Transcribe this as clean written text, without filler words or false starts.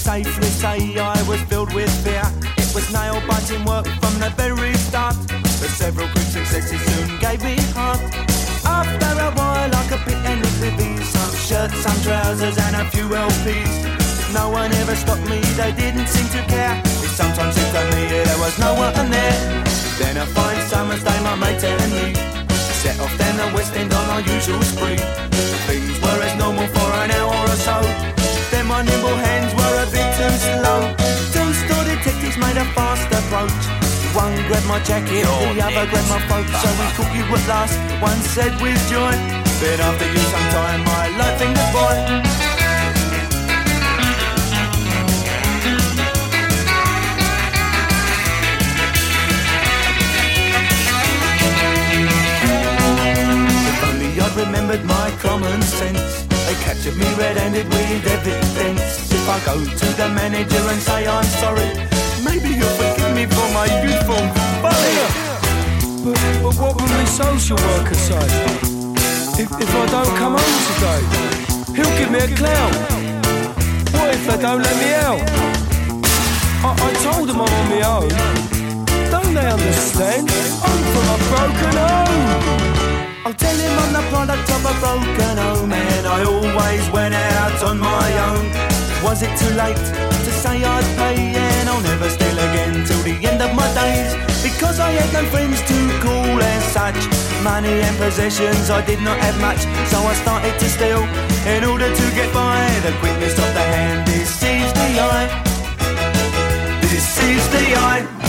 safely say I was filled with fear. It was nail-biting work from the very start, but several quick successes soon gave me heart. After a while I could pick any reviews, some shirts, some trousers and a few LPs. No one ever stopped me, they didn't seem to care. It sometimes seemed to me there was no one there. Then a fine summer's day my mate and me set off down the West End on our usual spree. Things were as normal for an hour or so, then my nimble hands were a bit too slow. Two store detectives made a fast approach. One grabbed my jacket, the other grabbed my throat. So we caught you at last, one said with joy. Been after you some time, my life in the boy. Remembered my common sense. They captured me red-handed with evidence. If I go to the manager and say I'm sorry, maybe you'll forgive me for my youthful folly. But what will the social worker say? If I don't come home today, he'll give me a clown. What if they don't let me out? I told them I'm on my own. Don't they understand? I'm from a broken home. I'll tell him I'm the product of a broken home, and I always went out on my own. Was it too late to say I'd pay? And I'll never steal again till the end of my days, because I had no friends to call as such. Money and possessions, I did not have much, so I started to steal in order to get by. The quickness of the hand deceives the eye, deceives the eye.